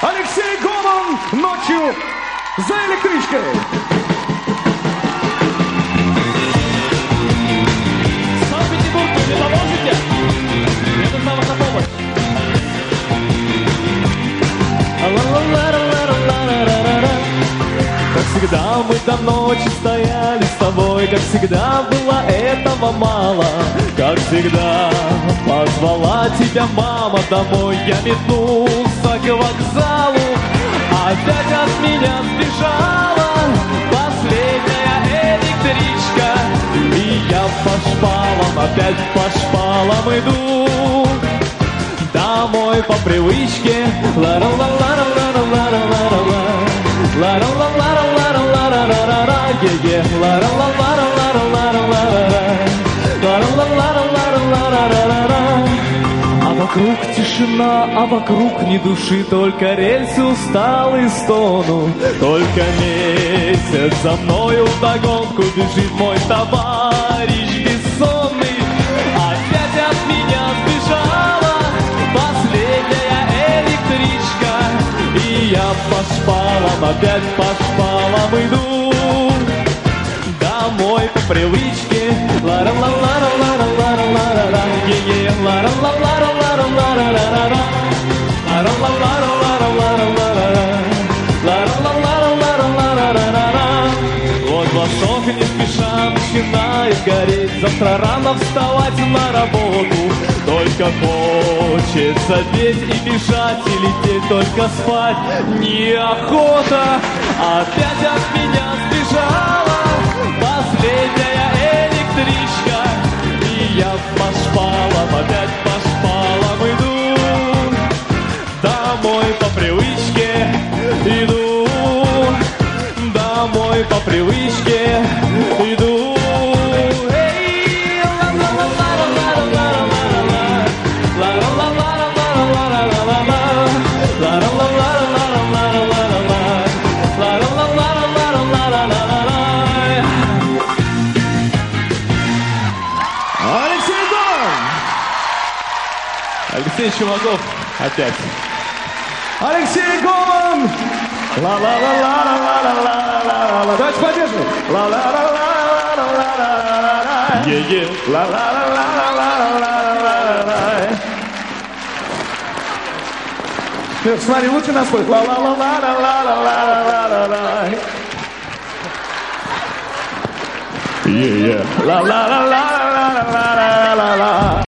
Алексей Гоман ночью за электричкой. Санкт-Петербург, вы мне поможете? Мне нужна ваша помощь. Как всегда мы до ночи стояли с тобой, как всегда было этого мало. Как всегда позвала тебя мама домой, я метнулся к вокзалу, опять от меня сбежала последняя электричка. И я по шпалам, опять по шпалам иду домой по привычке. А вокруг тишина, а вокруг ни души, только рельсы усталые стонут. Только месяц за мною вдогонку бежит мой товарищ бессонный. Опять от меня сбежала последняя электричка. И я по шпалам, опять по шпалам иду домой по привычке. Вот восток не спеша начинает гореть, завтра рано вставать на работу. Только хочется петь и бежать, и лететь, только спать неохота. Опять от меня сбежала последняя электричка. И я по шпалам, опять по шпалам иду домой по привычке. Иду домой по привычке. Иду. Алексей Гоман! Алексей Чумаков опять. Алексей Гоман! Ла-ла-ла-ла-ла-ла-ла-ла-ла-ла. Давайте поддержим. Ла-ла-ла-ла-ла-ла-ла-ла. Е-е. Ла-ла-ла-ла-ла-ла-ла-ла. Смотри, лучше нас спой. Ла-ла-ла-ла-ла-ла-ла-ла-ла-ла. Е-е. Ла-ла-ла-ла-ла-ла-ла-ла-ла.